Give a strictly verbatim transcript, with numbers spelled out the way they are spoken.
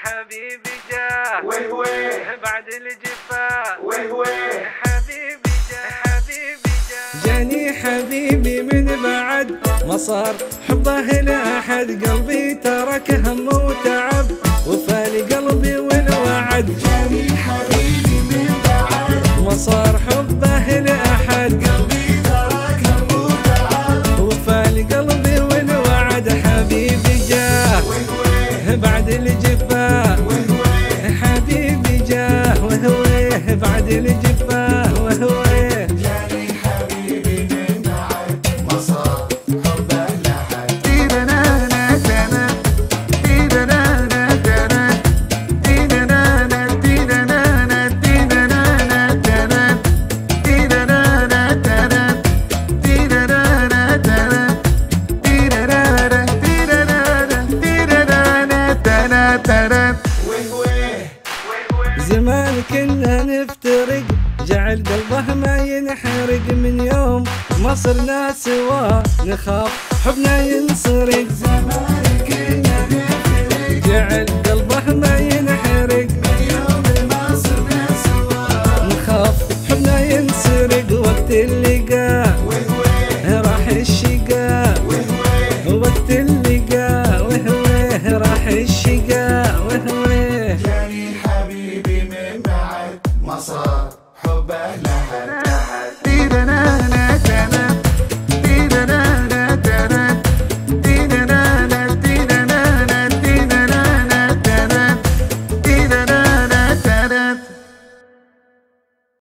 حبيبي جاه ويه ويه بعد الجفاء ويه ويه حبيبي جاه حبيبي جاه جاني حبيبي من بعد ما صار حبه لأحد، قلبي ترك هم وتعب وفاني قلبي والوعد. جاني حبيبي من بعد ما صار حبه لأحد، قلبي ترك هم وتعب وفاني قلبي والوعد. حبيبي جاه ويه ويه بعد الجفاء ويه ويه حبيبي جاه وهويه بعد الجفاء وهويه. جاني حبيبي من بعد ما صار حبه لحد. ويه ويه زمان كنا نفترق، جعل قلبه ما ينحرق، من يوم ما صرنا سوا نخاف حبنا ينسرق. زمان